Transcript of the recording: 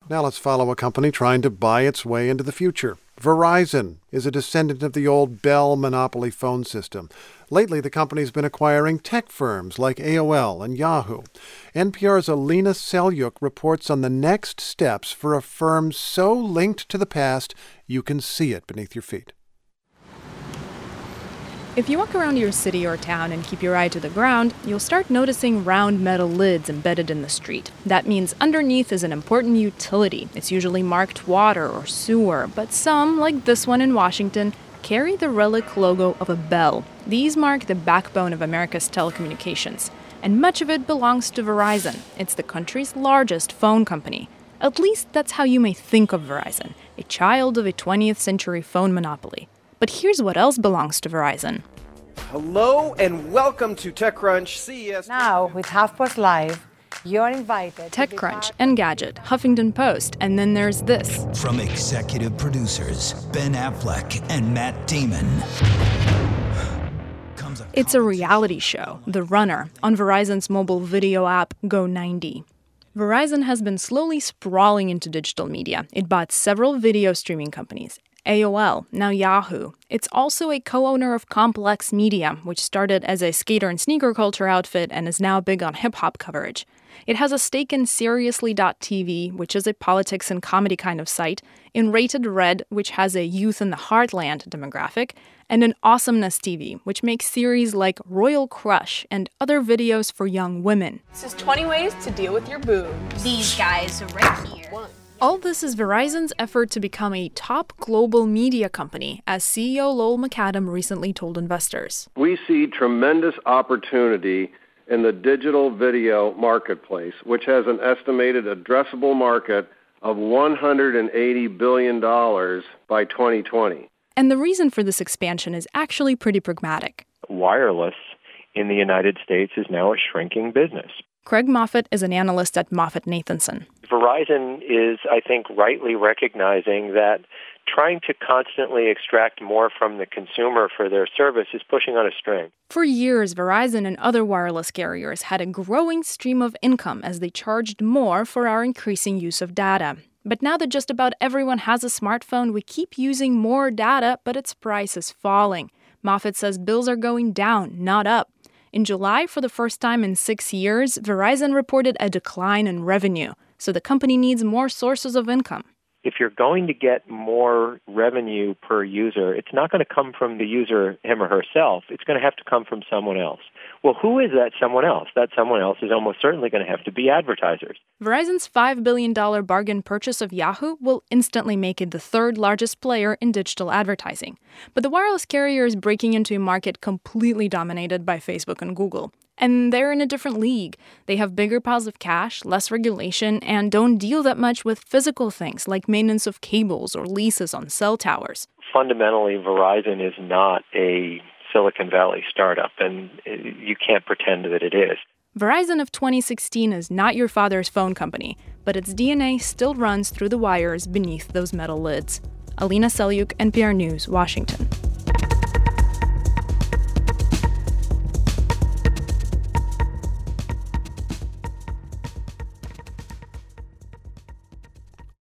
Now let's follow a company trying to buy its way into the future. Verizon is a descendant of the old Bell monopoly phone system. Lately, the company's been acquiring tech firms like AOL and Yahoo. NPR's Alina Selyuk reports on the next steps for a firm so linked to the past you can see it beneath your feet. If you walk around your city or town and keep your eye to the ground, you'll start noticing round metal lids embedded in the street. That means underneath is an important utility. It's usually marked water or sewer, but some, like this one in Washington, carry the relic logo of a bell. These mark the backbone of America's telecommunications, and much of it belongs to Verizon. It's the country's largest phone company. At least that's how you may think of Verizon, a child of a 20th century phone monopoly. But here's what else belongs to Verizon. Hello and welcome to TechCrunch CES. Now, with HuffPost Live, you're invited TechCrunch, Engadget, Huffington Post, and then there's this. From executive producers Ben Affleck and Matt Damon. It's a reality show, The Runner, on Verizon's mobile video app Go90. Verizon has been slowly sprawling into digital media. It bought several video streaming companies. AOL, now Yahoo. It's also a co-owner of Complex Media, which started as a skater and sneaker culture outfit and is now big on hip-hop coverage. It has a stake in Seriously.tv, which is a politics and comedy kind of site, in Rated Red, which has a youth in the heartland demographic, and in Awesomeness TV, which makes series like Royal Crush and other videos for young women. This is 20 ways to deal with your boobs. These guys right here. All this is Verizon's effort to become a top global media company, as CEO Lowell McAdam recently told investors. We see tremendous opportunity in the digital video marketplace, which has an estimated addressable market of $180 billion by 2020. And the reason for this expansion is actually pretty pragmatic. Wireless in the United States is now a shrinking business. Craig Moffett is an analyst at MoffettNathanson. Verizon is, I think, rightly recognizing that trying to constantly extract more from the consumer for their service is pushing on a string. For years, Verizon and other wireless carriers had a growing stream of income as they charged more for our increasing use of data. But now that just about everyone has a smartphone, we keep using more data, but its price is falling. Moffett says bills are going down, not up. In July, for the first time in 6 years, Verizon reported a decline in revenue, so the company needs more sources of income. If you're going to get more revenue per user, it's not going to come from the user, him or herself. It's going to have to come from someone else. Well, who is that someone else? That someone else is almost certainly going to have to be advertisers. Verizon's $5 billion bargain purchase of Yahoo will instantly make it the third largest player in digital advertising. But the wireless carrier is breaking into a market completely dominated by Facebook and Google. And they're in a different league. They have bigger piles of cash, less regulation, and don't deal that much with physical things like maintenance of cables or leases on cell towers. Fundamentally, Verizon is not a Silicon Valley startup, and you can't pretend that it is. Verizon of 2016 is not your father's phone company, but its DNA still runs through the wires beneath those metal lids. Alina Selyuk, NPR News, Washington.